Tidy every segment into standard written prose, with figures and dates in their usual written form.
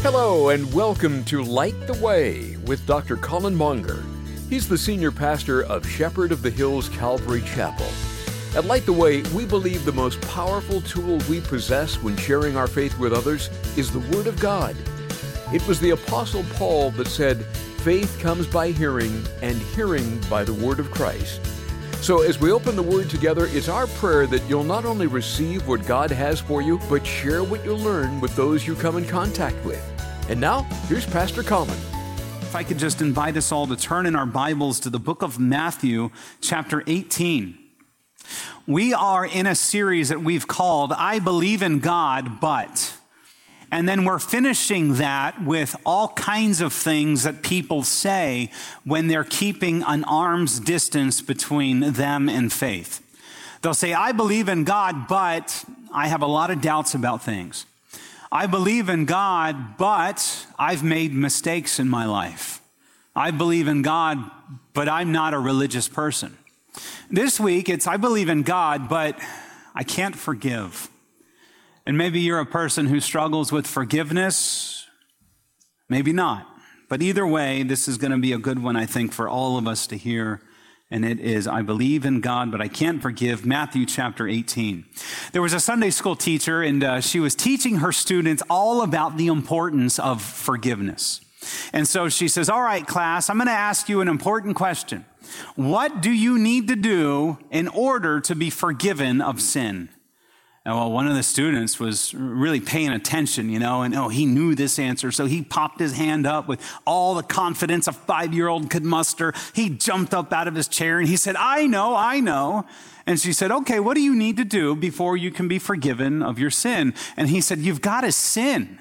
Hello and welcome to Light the Way with Dr. Colin Monger. He's the senior pastor of Shepherd of the Hills Calvary Chapel. At Light the Way, we believe the most powerful tool we possess when sharing our faith with others is the Word of God. It was the Apostle Paul that said, "Faith comes by hearing, and hearing by the Word of Christ." So as we open the Word together, it's our prayer that you'll not only receive what God has for you, but share what you learn with those you come in contact with. And now, here's Pastor Colin. If I could just invite us all to turn in our Bibles to the book of Matthew, chapter 18. We are in a series that we've called, I Believe in God, But. And then we're finishing that with all kinds of things that people say when they're keeping an arm's distance between them and faith. They'll say, I believe in God, but I have a lot of doubts about things. I believe in God, but I've made mistakes in my life. I believe in God, but I'm not a religious person. This week, it's I believe in God, but I can't forgive. And maybe you're a person who struggles with forgiveness, maybe not. But either way, this is going to be a good one, I think, for all of us to hear. And it is, I believe in God, but I can't forgive, Matthew chapter 18. There was a Sunday school teacher, and she was teaching her students all about the importance of forgiveness. And so she says, all right, class, I'm going to ask you an important question. What do you need to do in order to be forgiven of sin? And well, one of the students was really paying attention, and he knew this answer. So he popped his hand up with all the confidence a 5-year-old could muster. He jumped up out of his chair and he said, I know. And she said, okay, what do you need to do before you can be forgiven of your sin? And he said, you've got to sin.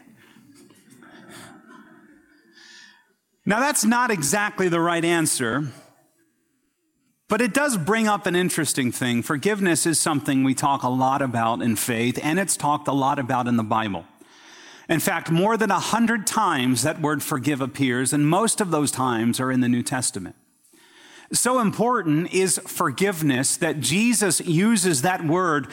Now, that's not exactly the right answer. But it does bring up an interesting thing. Forgiveness is something we talk a lot about in faith, and it's talked a lot about in the Bible. In fact, more than 100 times that word forgive appears, and most of those times are in the New Testament. So important is forgiveness that Jesus uses that word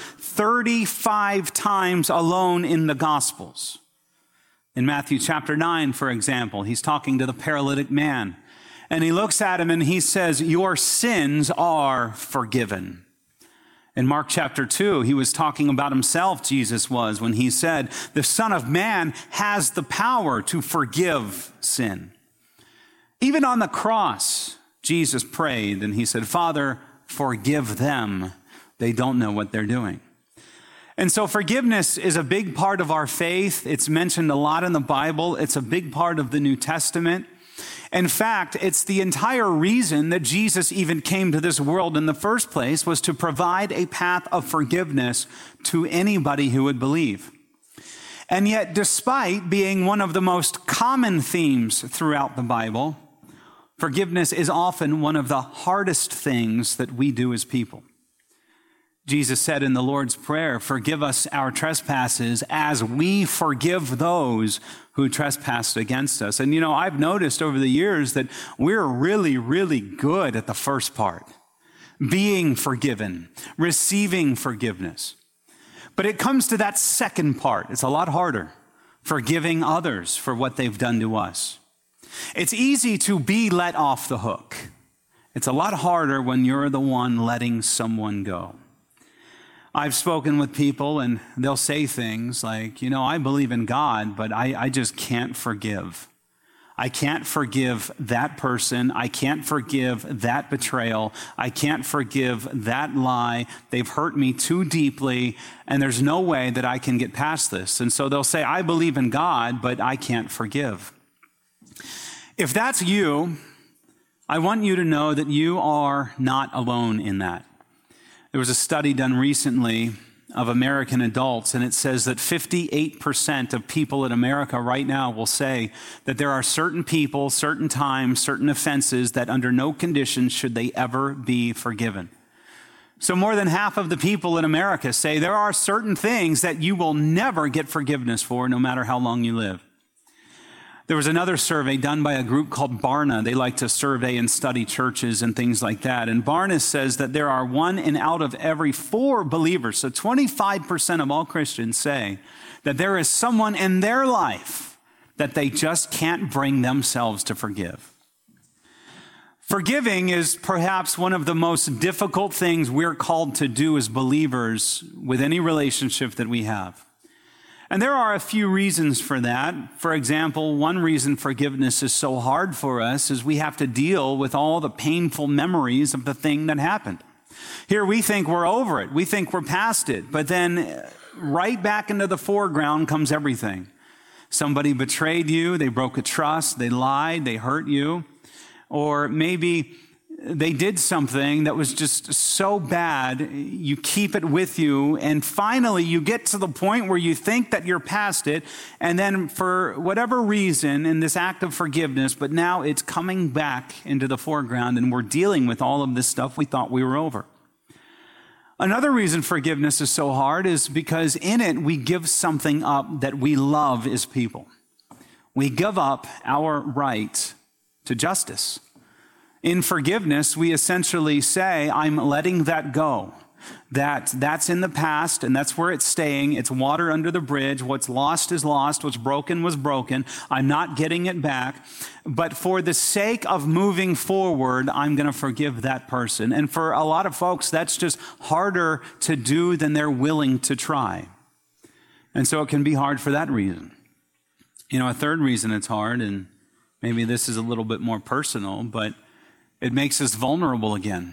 35 times alone in the Gospels. In Matthew chapter 9, for example, he's talking to the paralytic man. And he looks at him and he says, your sins are forgiven. In Mark chapter 2, he was talking about himself, Jesus was, when he said, the Son of Man has the power to forgive sin. Even on the cross, Jesus prayed and he said, Father, forgive them. They don't know what they're doing. And so forgiveness is a big part of our faith. It's mentioned a lot in the Bible. It's a big part of the New Testament. In fact, it's the entire reason that Jesus even came to this world in the first place was to provide a path of forgiveness to anybody who would believe. And yet, despite being one of the most common themes throughout the Bible, forgiveness is often one of the hardest things that we do as people. Jesus said in the Lord's Prayer, forgive us our trespasses as we forgive those who trespass against us. And I've noticed over the years that we're really, really good at the first part, being forgiven, receiving forgiveness. But it comes to that second part. It's a lot harder, forgiving others for what they've done to us. It's easy to be let off the hook. It's a lot harder when you're the one letting someone go. I've spoken with people and they'll say things like, I believe in God, but I just can't forgive. I can't forgive that person. I can't forgive that betrayal. I can't forgive that lie. They've hurt me too deeply, and there's no way that I can get past this. And so they'll say, I believe in God, but I can't forgive. If that's you, I want you to know that you are not alone in that. There was a study done recently of American adults, and it says that 58% of people in America right now will say that there are certain people, certain times, certain offenses that under no conditions should they ever be forgiven. So more than half of the people in America say there are certain things that you will never get forgiveness for, no matter how long you live. There was another survey done by a group called Barna. They like to survey and study churches and things like that. And Barna says that there are 1 out of every 4 believers, so 25% of all Christians say that there is someone in their life that they just can't bring themselves to forgive. Forgiving is perhaps one of the most difficult things we're called to do as believers with any relationship that we have. And there are a few reasons for that. For example, one reason forgiveness is so hard for us is we have to deal with all the painful memories of the thing that happened. Here we think we're over it. We think we're past it. But then right back into the foreground comes everything. Somebody betrayed you. They broke a trust. They lied. They hurt you. Or maybe they did something that was just so bad, you keep it with you, and finally you get to the point where you think that you're past it, and then for whatever reason, in this act of forgiveness, but now it's coming back into the foreground, and we're dealing with all of this stuff we thought we were over. Another reason forgiveness is so hard is because in it we give something up that we love as people. We give up our right to justice. In forgiveness, we essentially say, I'm letting that go. That's in the past, and that's where it's staying. It's water under the bridge. What's lost is lost. What's broken was broken. I'm not getting it back. But for the sake of moving forward, I'm going to forgive that person. And for a lot of folks, that's just harder to do than they're willing to try. And so it can be hard for that reason. A third reason it's hard, and maybe this is a little bit more personal, but it makes us vulnerable again.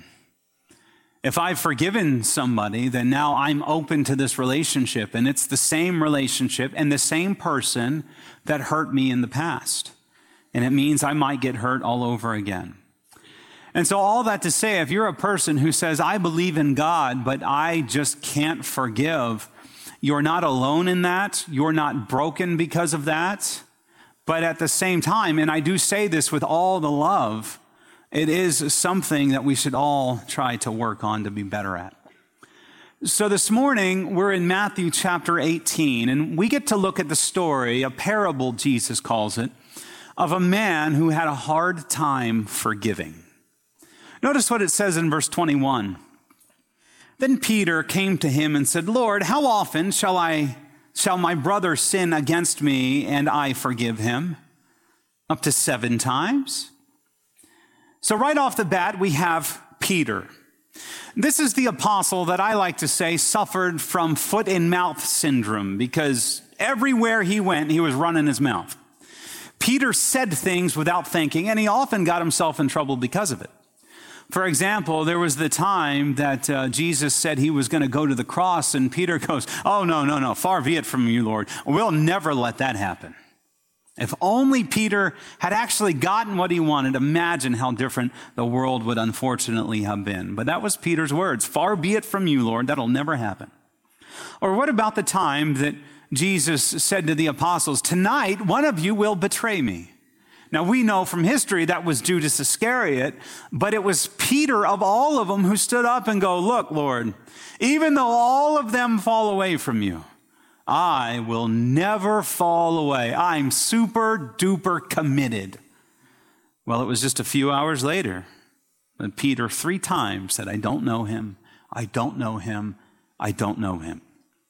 If I've forgiven somebody, then now I'm open to this relationship, and it's the same relationship and the same person that hurt me in the past. And it means I might get hurt all over again. And so all that to say, if you're a person who says, I believe in God, but I just can't forgive, you're not alone in that. You're not broken because of that. But at the same time, and I do say this with all the love, it is something that we should all try to work on to be better at. So this morning, we're in Matthew chapter 18, and we get to look at the story, a parable, Jesus calls it, of a man who had a hard time forgiving. Notice what it says in verse 21. Then Peter came to him and said, Lord, how often shall my brother sin against me and I forgive him? Up to 7 times? So right off the bat, we have Peter. This is the apostle that I like to say suffered from foot and mouth syndrome because everywhere he went, he was running his mouth. Peter said things without thinking, and he often got himself in trouble because of it. For example, there was the time that Jesus said he was going to go to the cross, and Peter goes, oh, no, far be it from you, Lord. We'll never let that happen. If only Peter had actually gotten what he wanted, imagine how different the world would unfortunately have been. But that was Peter's words. Far be it from you, Lord. That'll never happen. Or what about the time that Jesus said to the apostles, tonight one of you will betray me? Now we know from history that was Judas Iscariot, but it was Peter of all of them who stood up and go, look, Lord, even though all of them fall away from you, I will never fall away. I'm super duper committed. Well, it was just a few hours later that Peter 3 times said, I don't know him. I don't know him. I don't know him.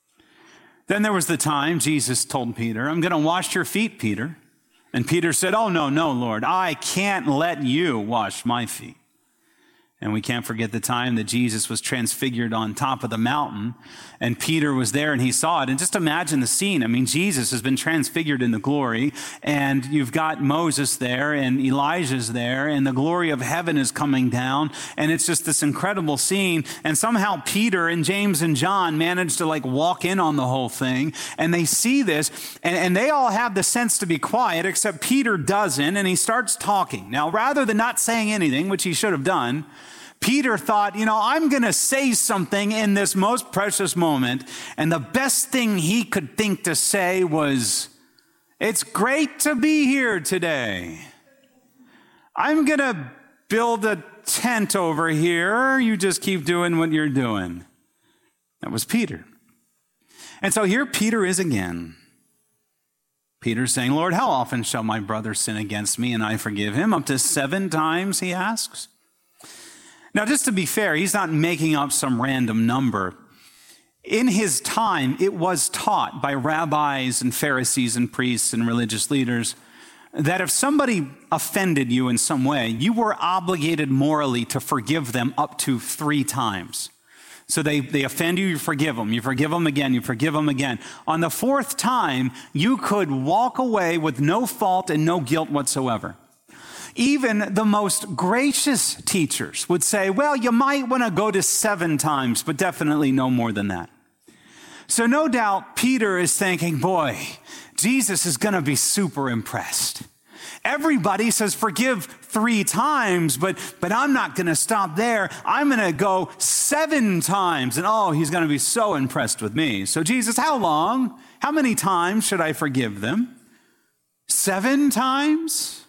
Then there was the time Jesus told Peter, I'm going to wash your feet, Peter. And Peter said, oh, no, Lord, I can't let you wash my feet. And we can't forget the time that Jesus was transfigured on top of the mountain, and Peter was there and he saw it. And just imagine the scene. I mean, Jesus has been transfigured in the glory, and you've got Moses there and Elijah's there, and the glory of heaven is coming down, and it's just this incredible scene. And somehow Peter and James and John managed to walk in on the whole thing, and they see this, and they all have the sense to be quiet, except Peter doesn't, and he starts talking. Now, rather than not saying anything, which he should have done, Peter thought, I'm going to say something in this most precious moment. And the best thing he could think to say was, it's great to be here today. I'm going to build a tent over here. You just keep doing what you're doing. That was Peter. And so here Peter is again. Peter's saying, Lord, how often shall my brother sin against me and I forgive him? Up to 7 times, he asks. Now, just to be fair, he's not making up some random number. In his time, it was taught by rabbis and Pharisees and priests and religious leaders that if somebody offended you in some way, you were obligated morally to forgive them up to 3 times. So they offend you forgive them again, you forgive them again. On the 4th time, you could walk away with no fault and no guilt whatsoever. Even the most gracious teachers would say, well, you might want to go to 7 times, but definitely no more than that. So no doubt Peter is thinking, boy, Jesus is going to be super impressed. Everybody says forgive 3 times, but I'm not going to stop there. I'm going to go 7 times. And he's going to be so impressed with me. So Jesus, how long? How many times should I forgive them? 7 times?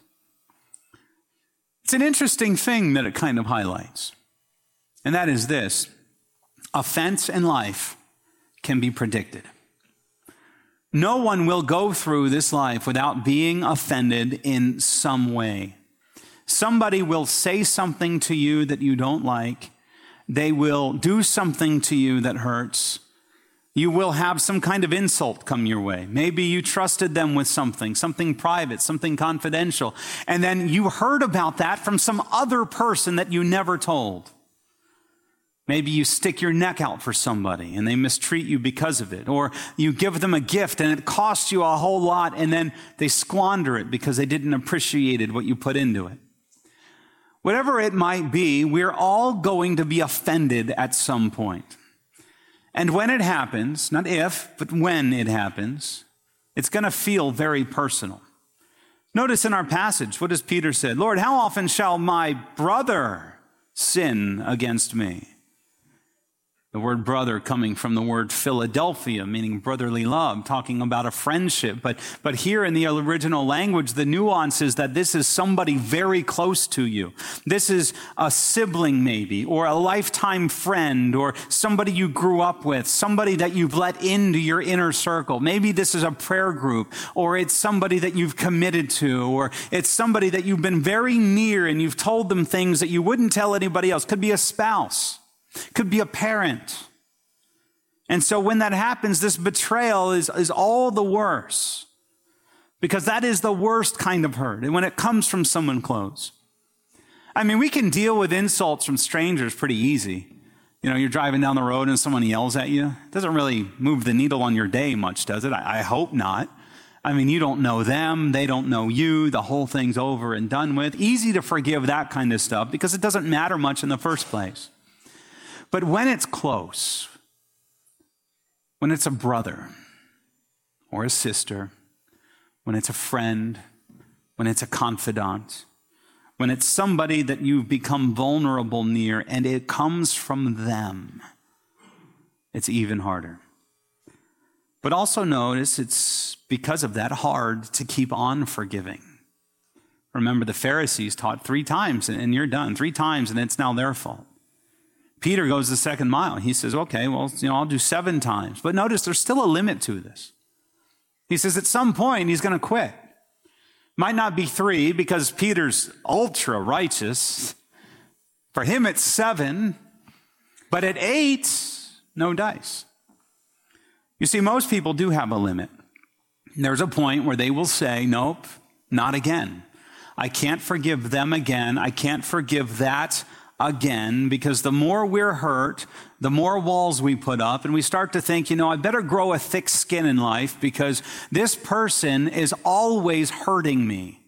It's an interesting thing that it kind of highlights. And that is this: offense in life can be predicted. No one will go through this life without being offended in some way. Somebody will say something to you that you don't like. They will do something to you that hurts. You will have some kind of insult come your way. Maybe you trusted them with something private, something confidential, and then you heard about that from some other person that you never told. Maybe you stick your neck out for somebody and they mistreat you because of it. Or you give them a gift and it costs you a whole lot and then they squander it because they didn't appreciate what you put into it. Whatever it might be, we're all going to be offended at some point. And when it happens, not if, but when it happens, it's going to feel very personal. Notice in our passage, what does Peter say? Lord, how often shall my brother sin against me? The word brother coming from the word Philadelphia, meaning brotherly love, talking about a friendship. But here in the original language, the nuance is that this is somebody very close to you. This is a sibling maybe, or a lifetime friend, or somebody you grew up with, somebody that you've let into your inner circle. Maybe this is a prayer group, or it's somebody that you've committed to, or it's somebody that you've been very near and you've told them things that you wouldn't tell anybody else. Could be a spouse. Could be a parent. And so when that happens, this betrayal is all the worse, because that is the worst kind of hurt. And when it comes from someone close, I mean, we can deal with insults from strangers pretty easy. You know, you're driving down the road and someone yells at you. It doesn't really move the needle on your day much, does it? I hope not. I mean, you don't know them. They don't know you. The whole thing's over and done with. Easy to forgive that kind of stuff because it doesn't matter much in the first place. But when it's close, when it's a brother or a sister, when it's a friend, when it's a confidant, when it's somebody that you've become vulnerable near and it comes from them, it's even harder. But also notice it's because of that hard to keep on forgiving. Remember, the Pharisees taught 3 times and you're done. 3 times and it's now their fault. Peter goes the second mile. He says, okay, well, I'll do 7 times. But notice there's still a limit to this. He says at some point he's going to quit. Might not be 3 because Peter's ultra righteous. For him it's 7. But at 8, no dice. You see, most people do have a limit. There's a point where they will say, nope, not again. I can't forgive them again. I can't forgive that again, because the more we're hurt, the more walls we put up, and we start to think, I better grow a thick skin in life because this person is always hurting me.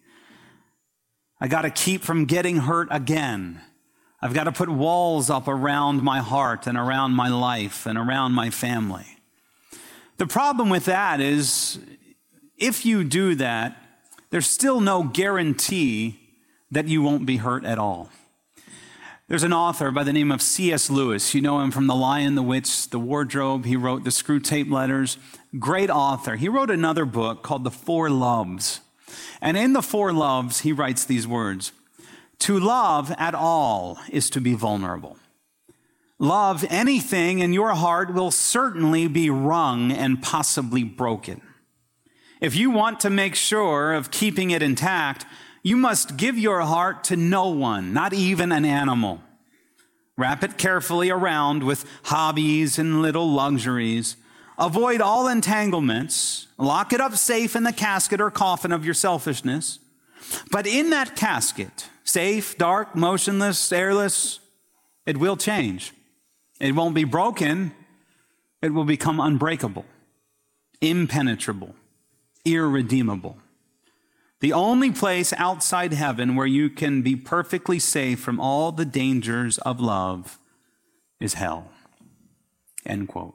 I got to keep from getting hurt again. I've got to put walls up around my heart and around my life and around my family. The problem with that is, if you do that, there's still no guarantee that you won't be hurt at all. There's an author by the name of C.S. Lewis. You know him from The Lion, the Witch, The Wardrobe. He wrote the Screw Tape Letters. Great author. He wrote another book called The 4 Loves. And in The 4 Loves, he writes these words: to love at all is to be vulnerable. Love anything in your heart will certainly be wrung and possibly broken. If you want to make sure of keeping it intact, you must give your heart to no one, not even an animal. Wrap it carefully around with hobbies and little luxuries. Avoid all entanglements. Lock it up safe in the casket or coffin of your selfishness. But in that casket, safe, dark, motionless, airless, it will change. It won't be broken. It will become unbreakable, impenetrable, irredeemable. The only place outside heaven where you can be perfectly safe from all the dangers of love is hell. End quote.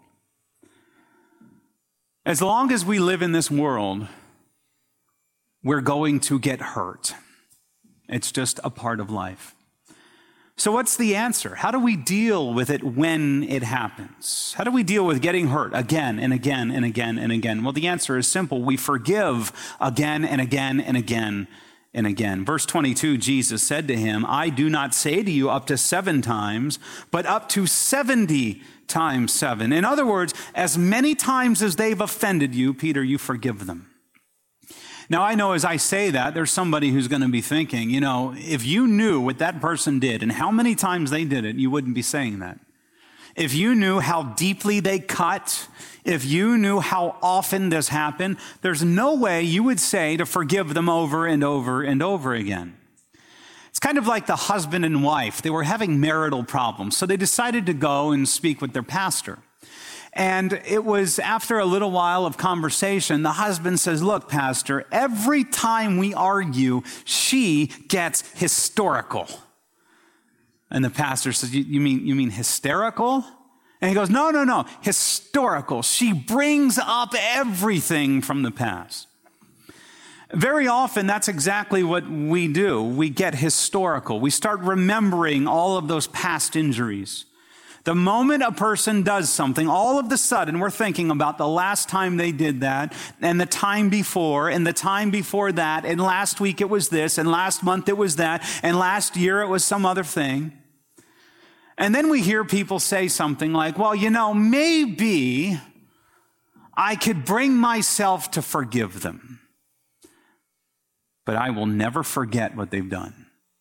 As long as we live in this world, we're going to get hurt. It's just a part of life. So what's the answer? How do we deal with it when it happens? How do we deal with getting hurt again and again and again and again? Well, the answer is simple. We forgive again and again and again and again. Verse 22, Jesus said to him, I do not say to you up to 7 times, but up to 70 times 7. In other words, as many times as they've offended you, Peter, you forgive them. Now, I know as I say that, there's somebody who's going to be thinking, if you knew what that person did and how many times they did it, you wouldn't be saying that. If you knew how deeply they cut, if you knew how often this happened, there's no way you would say to forgive them over and over and over again. It's kind of like the husband and wife. They were having marital problems, so they decided to go and speak with their pastor. And it was after a little while of conversation, the husband says, look, pastor, every time we argue, she gets historical. And the pastor says, you mean hysterical? And he goes, no, historical. She brings up everything from the past. Very often, that's exactly what we do. We get historical. We start remembering all of those past injuries. The moment a person does something, all of a sudden we're thinking about the last time they did that, and the time before, and the time before that, and last week it was this, and last month it was that, and last year it was some other thing. And then we hear people say something like, well, maybe I could bring myself to forgive them, but I will never forget what they've done.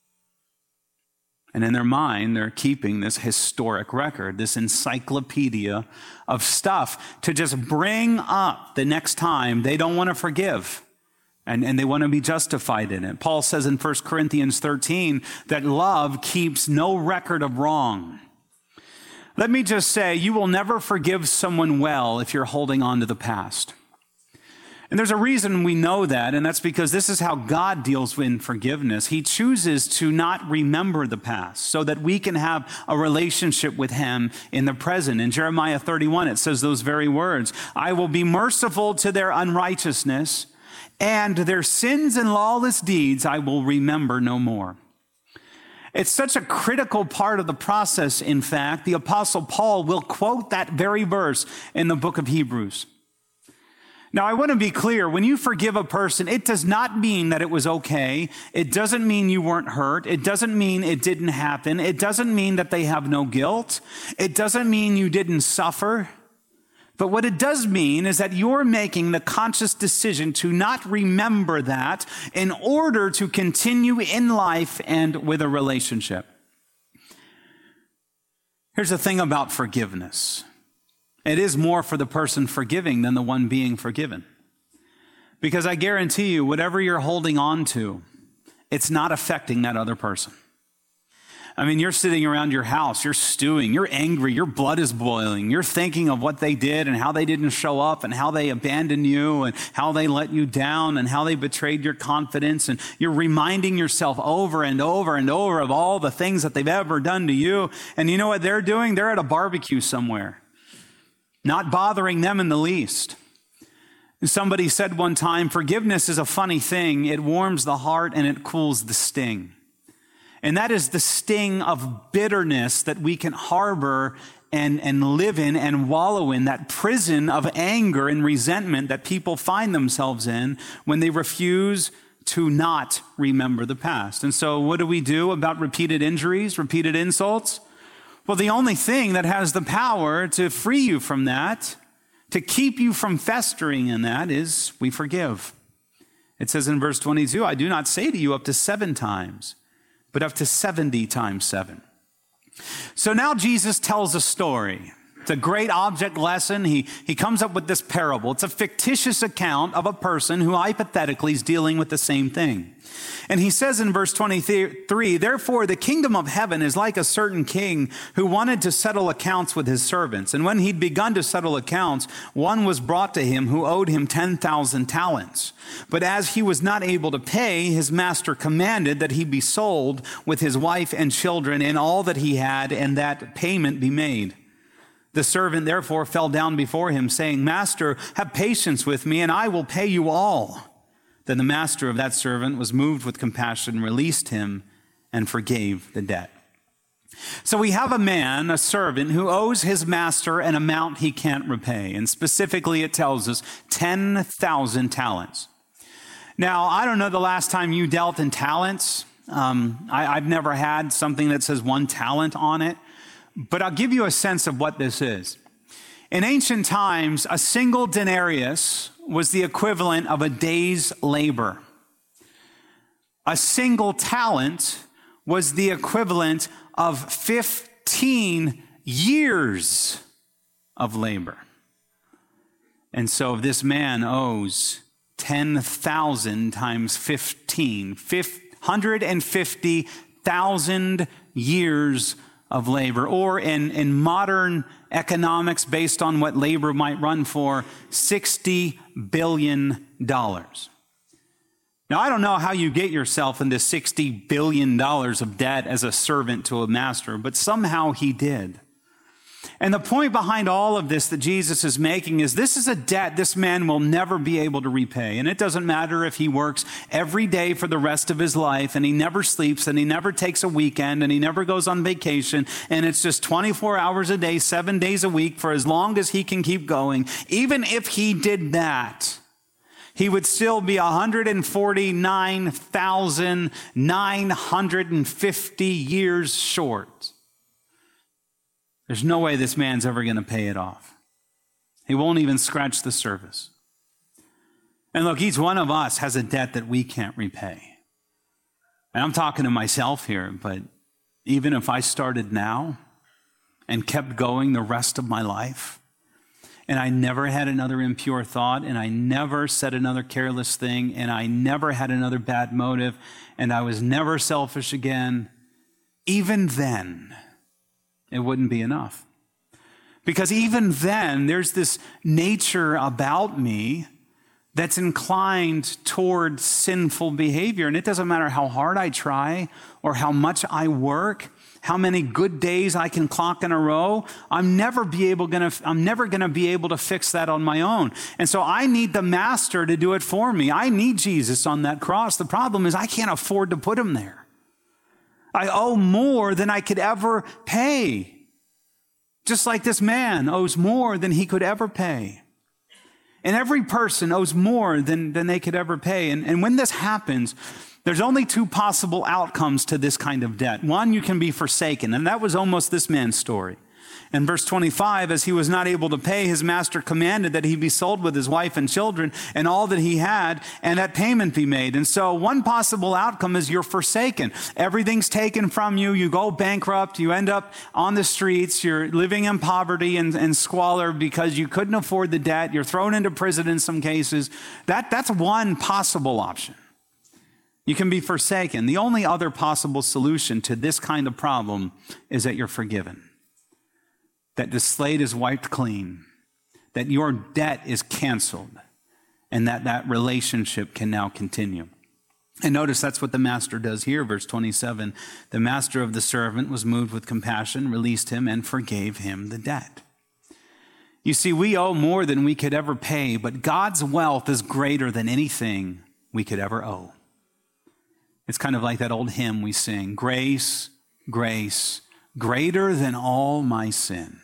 And in their mind, they're keeping this historic record, this encyclopedia of stuff to just bring up the next time they don't want to forgive. And they want to be justified in it. Paul says in 1 Corinthians 13 that love keeps no record of wrong. Let me just say, you will never forgive someone well if you're holding on to the past. And there's a reason we know that, and that's because this is how God deals with forgiveness. He chooses to not remember the past so that we can have a relationship with him in the present. In Jeremiah 31, it says those very words, I will be merciful to their unrighteousness, and their sins and lawless deeds I will remember no more. It's such a critical part of the process, in fact, the Apostle Paul will quote that very verse in the book of Hebrews. Now, I want to be clear. When you forgive a person, it does not mean that it was okay. It doesn't mean you weren't hurt. It doesn't mean it didn't happen. It doesn't mean that they have no guilt. It doesn't mean you didn't suffer. But what it does mean is that you're making the conscious decision to not remember that in order to continue in life and with a relationship. Here's the thing about forgiveness. It is more for the person forgiving than the one being forgiven. Because I guarantee you, whatever you're holding on to, it's not affecting that other person. I mean, you're sitting around your house, you're stewing, you're angry, your blood is boiling. You're thinking of what they did and how they didn't show up and how they abandoned you and how they let you down and how they betrayed your confidence. And you're reminding yourself over and over and over of all the things that they've ever done to you. And you know what they're doing? They're at a barbecue somewhere. Not bothering them in the least. Somebody said one time, forgiveness is a funny thing. It warms the heart and it cools the sting. And that is the sting of bitterness that we can harbor and live in and wallow in, that prison of anger and resentment that people find themselves in when they refuse to not remember the past. And so what do we do about repeated injuries, repeated insults? Well, the only thing that has the power to free you from that, to keep you from festering in that, is we forgive. It says in verse 22, I do not say to you up to 7 times, but up to 70 times 7. So now Jesus tells a story. It's a great object lesson. He comes up with this parable. It's a fictitious account of a person who hypothetically is dealing with the same thing. And he says in verse 23, therefore the kingdom of heaven is like a certain king who wanted to settle accounts with his servants. And when he'd begun to settle accounts, one was brought to him who owed him 10,000 talents. But as he was not able to pay, his master commanded that he be sold with his wife and children and all that he had, and that payment be made. The servant therefore fell down before him, saying, Master, have patience with me, and I will pay you all. Then the master of that servant was moved with compassion, released him, and forgave the debt. So we have a man, a servant, who owes his master an amount he can't repay. And specifically, it tells us 10,000 talents. Now, I don't know the last time you dealt in talents. I've never had something that says 1 talent on it. But I'll give you a sense of what this is. In ancient times, a single denarius was the equivalent of a day's labor. A single talent was the equivalent of 15 years of labor. And so if this man owes 10,000 times 15, 150,000 years of labor, or in modern economics, based on what labor might run for, $60 billion. Now, I don't know how you get yourself into $60 billion of debt as a servant to a master, but somehow he did. And the point behind all of this that Jesus is making is this is a debt this man will never be able to repay. And it doesn't matter if he works every day for the rest of his life, and he never sleeps, and he never takes a weekend, and he never goes on vacation, and it's just 24 hours a day, 7 days a week for as long as he can keep going. Even if he did that, he would still be 149,950 years short. There's no way this man's ever going to pay it off. He won't even scratch the surface. And look, each one of us has a debt that we can't repay. And I'm talking to myself here, but even if I started now and kept going the rest of my life, and I never had another impure thought, and I never said another careless thing, and I never had another bad motive, and I was never selfish again, even then, it wouldn't be enough. Because even then, there's this nature about me that's inclined toward sinful behavior. And it doesn't matter how hard I try or how much I work, how many good days I can clock in a row. I'm never going to be able to fix that on my own. And so I need the master to do it for me. I need Jesus on that cross. The problem is I can't afford to put him there. I owe more than I could ever pay. Just like this man owes more than he could ever pay. And every person owes more than they could ever pay. And when this happens, there's only 2 possible outcomes to this kind of debt. One, you can be forsaken. And that was almost this man's story. In verse 25, as he was not able to pay, his master commanded that he be sold with his wife and children and all that he had, and that payment be made. And so one possible outcome is you're forsaken. Everything's taken from you. You go bankrupt. You end up on the streets. You're living in poverty and squalor because you couldn't afford the debt. You're thrown into prison in some cases. That's one possible option. You can be forsaken. The only other possible solution to this kind of problem is that you're forgiven. That the slate is wiped clean, that your debt is canceled, and that relationship can now continue. And notice that's what the master does here, verse 27. The master of the servant was moved with compassion, released him, and forgave him the debt. You see, we owe more than we could ever pay, but God's wealth is greater than anything we could ever owe. It's kind of like that old hymn we sing, grace, grace, greater than all my sin.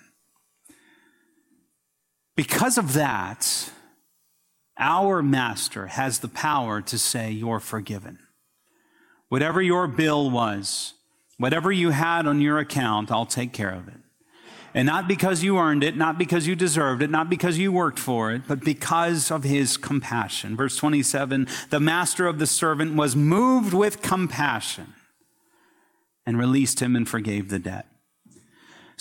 Because of that, our master has the power to say, you're forgiven. Whatever your bill was, whatever you had on your account, I'll take care of it. And not because you earned it, not because you deserved it, not because you worked for it, but because of his compassion. Verse 27, the master of the servant was moved with compassion and released him and forgave the debt.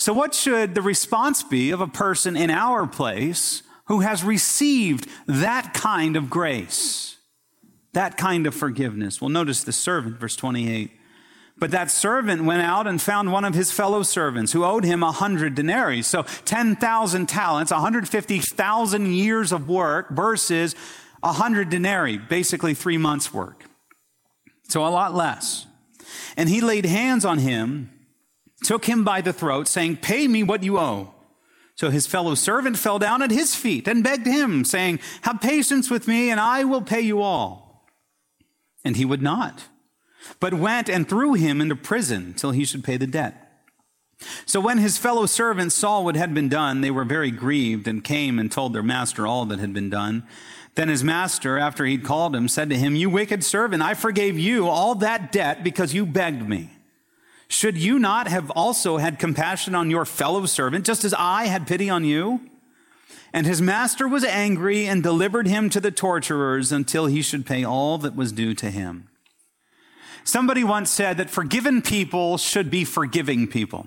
So what should the response be of a person in our place who has received that kind of grace, that kind of forgiveness? Well, notice the servant, verse 28. But that servant went out and found one of his fellow servants who owed him 100 denarii. So 10,000 talents, 150,000 years of work versus 100 denarii, basically 3 months' work. So a lot less. And he laid hands on him, took him by the throat, saying, "Pay me what you owe." So his fellow servant fell down at his feet and begged him, saying, "Have patience with me, and I will pay you all." And he would not, but went and threw him into prison till he should pay the debt. So when his fellow servants saw what had been done, they were very grieved and came and told their master all that had been done. Then his master, after he'd called him, said to him, "You wicked servant, I forgave you all that debt because you begged me. Should you not have also had compassion on your fellow servant, just as I had pity on you?" And his master was angry and delivered him to the torturers until he should pay all that was due to him. Somebody once said that forgiven people should be forgiving people,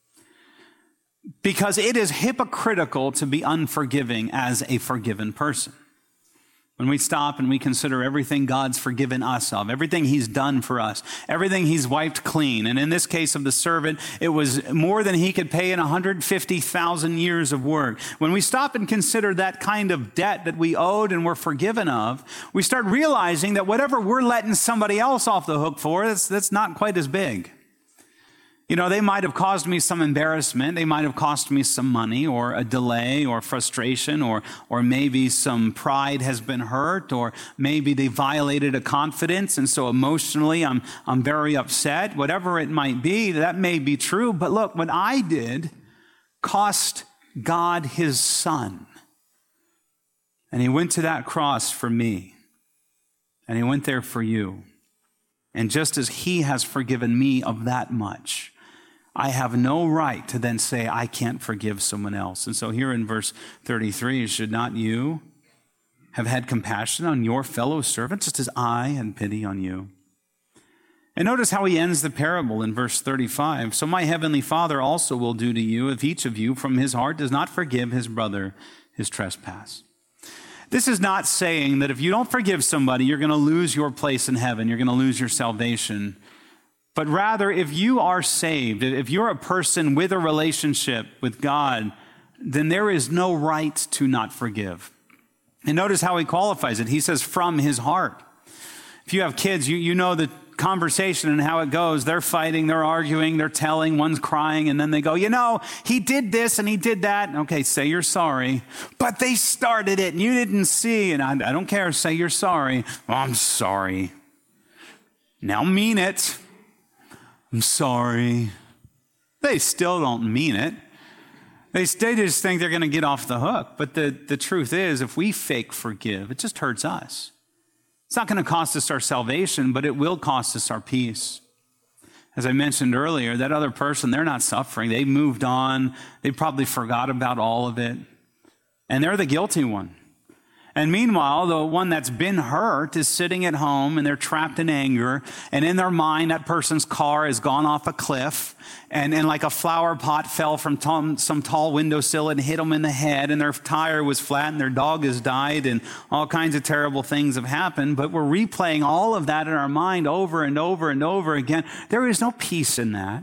because it is hypocritical to be unforgiving as a forgiven person. When we stop and we consider everything God's forgiven us of, everything he's done for us, everything he's wiped clean. And in this case of the servant, it was more than he could pay in 150,000 years of work. When we stop and consider that kind of debt that we owed and were forgiven of, we start realizing that whatever we're letting somebody else off the hook for, that's not quite as big. You know, they might have caused me some embarrassment. They might have cost me some money or a delay or frustration, or maybe some pride has been hurt, or maybe they violated a confidence. And so emotionally, I'm very upset. Whatever it might be, that may be true. But look, what I did cost God his son. And he went to that cross for me. And he went there for you. And just as he has forgiven me of that much, I have no right to then say I can't forgive someone else. And so here in verse 33, should not you have had compassion on your fellow servant, just as I had pity on you? And notice how he ends the parable in verse 35. So my heavenly Father also will do to you if each of you from his heart does not forgive his brother his trespass. This is not saying that if you don't forgive somebody, you're going to lose your place in heaven, you're going to lose your salvation. But rather, if you are saved, if you're a person with a relationship with God, then there is no right to not forgive. And notice how he qualifies it. He says, from his heart. If you have kids, you know the conversation and how it goes. They're fighting, they're arguing, they're telling, one's crying, and then they go, he did this and he did that. Okay, say you're sorry. But they started it and you didn't see. And I don't care, say you're sorry. Well, I'm sorry. Now mean it. I'm sorry. They still don't mean it. They just think they're going to get off the hook. But the truth is, if we fake forgive, it just hurts us. It's not going to cost us our salvation, but it will cost us our peace. As I mentioned earlier, that other person, they're not suffering. They moved on. They probably forgot about all of it. And they're the guilty one. And meanwhile, the one that's been hurt is sitting at home and they're trapped in anger. And in their mind, that person's car has gone off a cliff and like a flower pot fell from some tall windowsill and hit them in the head. And their tire was flat and their dog has died and all kinds of terrible things have happened. But we're replaying all of that in our mind over and over and over again. There is no peace in that.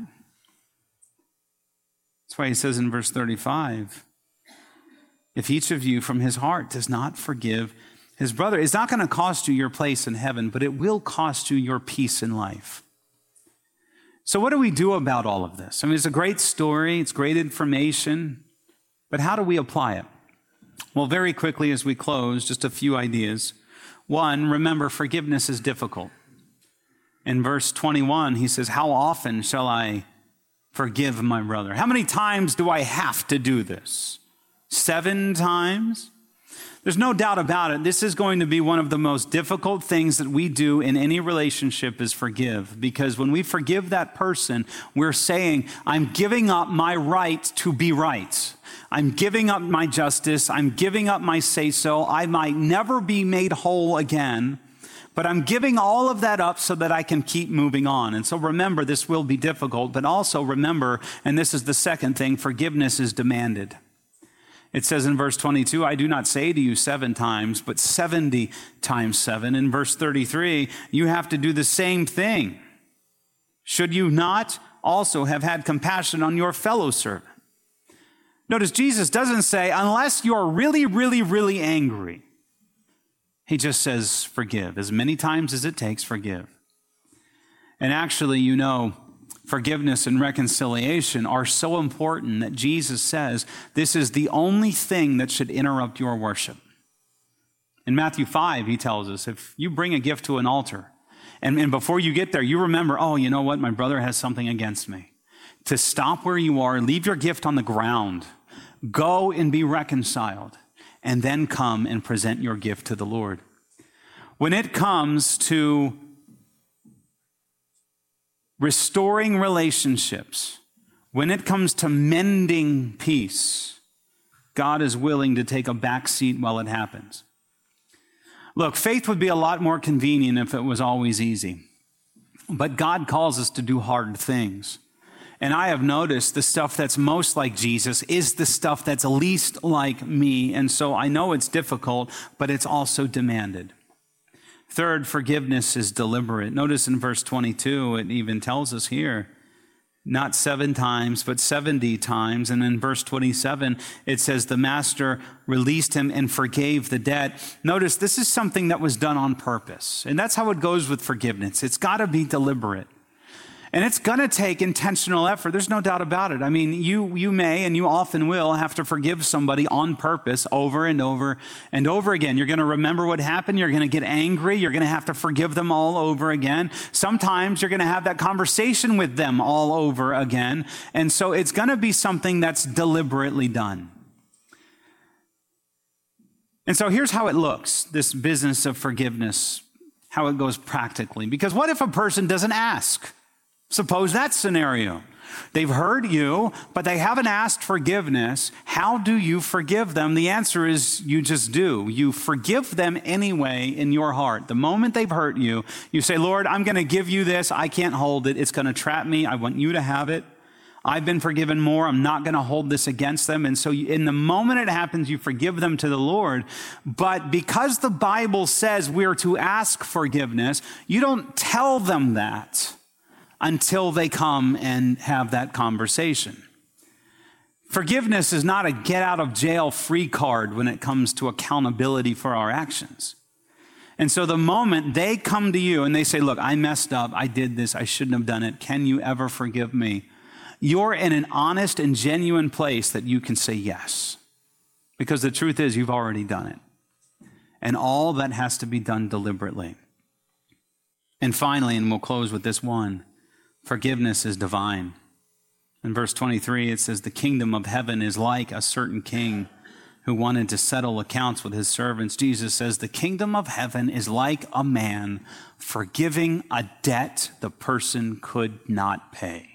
That's why he says in verse 35, if each of you from his heart does not forgive his brother, it's not going to cost you your place in heaven, but it will cost you your peace in life. So what do we do about all of this? I mean, it's a great story. It's great information. But how do we apply it? Well, very quickly as we close, just a few ideas. One, remember, forgiveness is difficult. In verse 21, he says, how often shall I forgive my brother? How many times do I have to do this? 7 times? There's no doubt about it. This is going to be one of the most difficult things that we do in any relationship is forgive. Because when we forgive that person, we're saying, I'm giving up my right to be right. I'm giving up my justice. I'm giving up my say-so. I might never be made whole again. But I'm giving all of that up so that I can keep moving on. And so remember, this will be difficult, but also remember, and this is the second thing, forgiveness is demanded. It says in verse 22, I do not say to you 7 times, but 70 times 7. In verse 33, you have to do the same thing. Should you not also have had compassion on your fellow servant? Notice Jesus doesn't say, unless you're really, really, really angry. He just says, forgive. As many times as it takes, forgive. And actually, forgiveness and reconciliation are so important that Jesus says this is the only thing that should interrupt your worship. In Matthew 5, he tells us, if you bring a gift to an altar, and before you get there, you remember, oh, you know what? My brother has something against me. To stop where you are, leave your gift on the ground, go and be reconciled, and then come and present your gift to the Lord. When it comes to restoring relationships, when it comes to mending peace, God is willing to take a back seat while it happens. Look, faith would be a lot more convenient if it was always easy. But God calls us to do hard things. And I have noticed the stuff that's most like Jesus is the stuff that's least like me. And so I know it's difficult, but it's also demanded. Third, forgiveness is deliberate. Notice in verse 22, it even tells us here, not 7 times, but 70 times. And in verse 27, it says the master released him and forgave the debt. Notice this is something that was done on purpose. And that's how it goes with forgiveness. It's got to be deliberate. And it's going to take intentional effort. There's no doubt about it. I mean, you may, and you often will, have to forgive somebody on purpose over and over and over again. You're going to remember what happened. You're going to get angry. You're going to have to forgive them all over again. Sometimes you're going to have that conversation with them all over again. And so it's going to be something that's deliberately done. And so here's how it looks, this business of forgiveness, how it goes practically. Because what if a person doesn't ask? Suppose that scenario. They've heard you, but they haven't asked forgiveness. How do you forgive them? The answer is you just do. You forgive them anyway in your heart. The moment they've hurt you, you say, Lord, I'm going to give you this. I can't hold it. It's going to trap me. I want you to have it. I've been forgiven more. I'm not going to hold this against them. And so in the moment it happens, you forgive them to the Lord. But because the Bible says we're to ask forgiveness, you don't tell them that until they come and have that conversation. Forgiveness is not a get out of jail free card when it comes to accountability for our actions. And so the moment they come to you and they say, look, I messed up. I did this. I shouldn't have done it. Can you ever forgive me? You're in an honest and genuine place that you can say yes. Because the truth is you've already done it. And all that has to be done deliberately. And finally, and we'll close with this one, forgiveness is divine. In verse 23, it says, the kingdom of heaven is like a certain king who wanted to settle accounts with his servants. Jesus says, the kingdom of heaven is like a man forgiving a debt the person could not pay.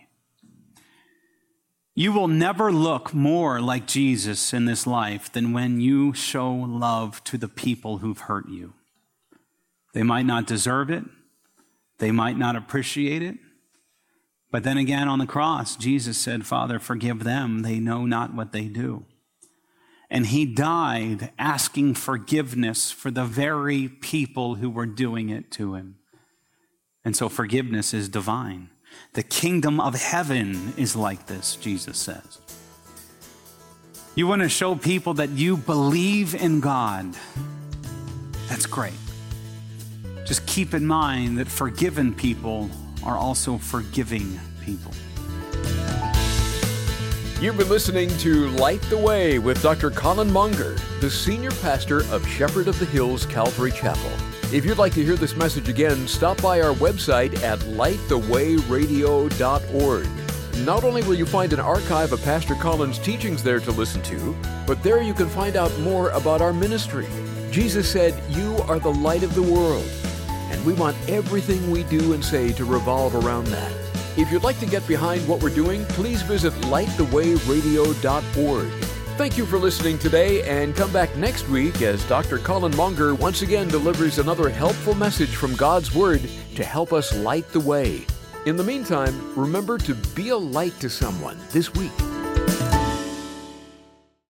You will never look more like Jesus in this life than when you show love to the people who've hurt you. They might not deserve it. They might not appreciate it. But then again, on the cross, Jesus said, Father, forgive them. They know not what they do. And he died asking forgiveness for the very people who were doing it to him. And so forgiveness is divine. The kingdom of heaven is like this, Jesus says. You want to show people that you believe in God. That's great. Just keep in mind that forgiven people are also forgiving people. You've been listening to Light the Way with Dr. Colin Monger, the senior pastor of Shepherd of the Hills Calvary Chapel. If you'd like to hear this message again, stop by our website at lightthewayradio.org. Not only will you find an archive of Pastor Colin's teachings there to listen to, but there you can find out more about our ministry. Jesus said, "You are the light of the world." And we want everything we do and say to revolve around that. If you'd like to get behind what we're doing, please visit lightthewayradio.org. Thank you for listening today, and come back next week as Dr. Colin Monger once again delivers another helpful message from God's Word to help us light the way. In the meantime, remember to be a light to someone this week.